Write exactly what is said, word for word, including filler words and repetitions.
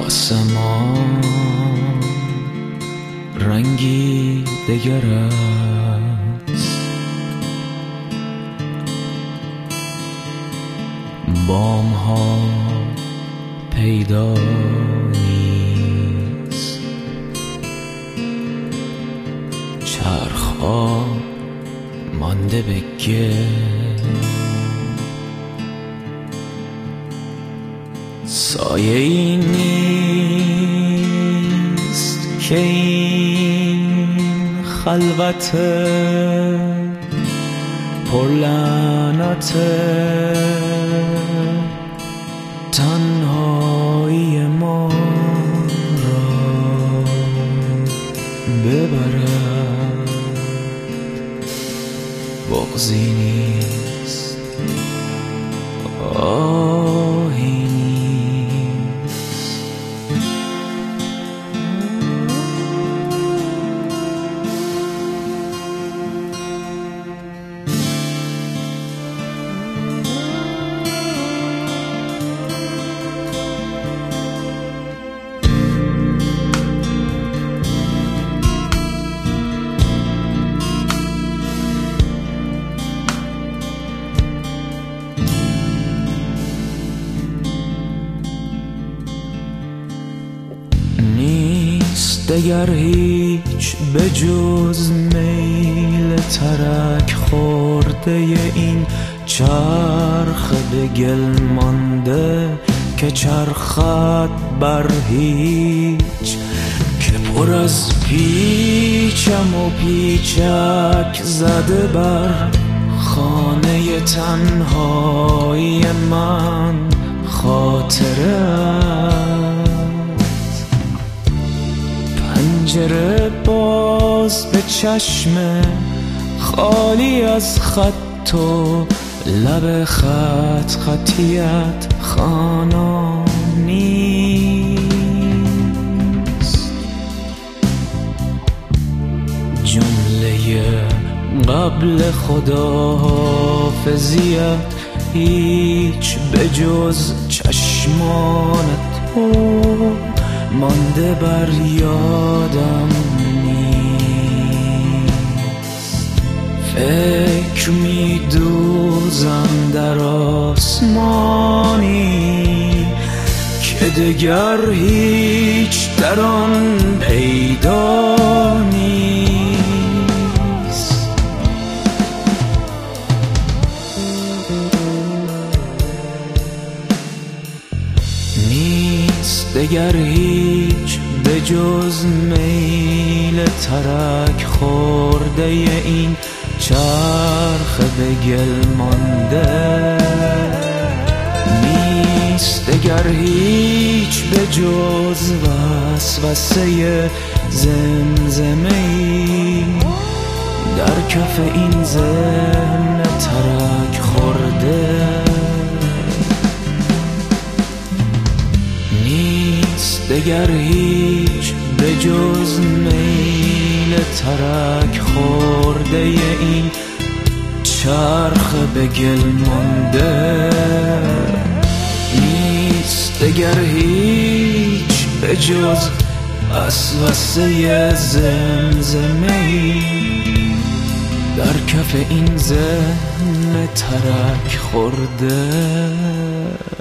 آسمان رنگی دگر است، بام ها پیدا نیست، چرخ ها مانده به گل، سایه ای نیست که این خلوت پرلعنت تنهایی ما را ببرد. بغضی نیست، آهی نیست، دگر هیچ به جز میل ترک خورده این چرخ به گل مانده که چرخد بر هیچ، که پر از پیچم و پیچک زده بر خانه تنهایی من خاطره. پنجره باز به چشم خالی از خط و لب خط خطیت خوانا نیست. جمله قبل خداحافظیت هیچ به جز چشمانت مانده بر یادم نیست. فکر می دوزم در آسمانی که دگر هیچ در آن پیدا نیست. نیست دگر هیچ به جز میل ترک خورده این چرخ به گل مانده. نیست دگر هیچ به جز وسوسه زمزمه‌ای در کف این ذهن ترک خورده. دگر هیچ به جز میل ترک خورده این چرخ به گل مانده. نیست دگر هیچ به جز وسوسه زمزمه‌ای در کف این ذهن ترک خورده.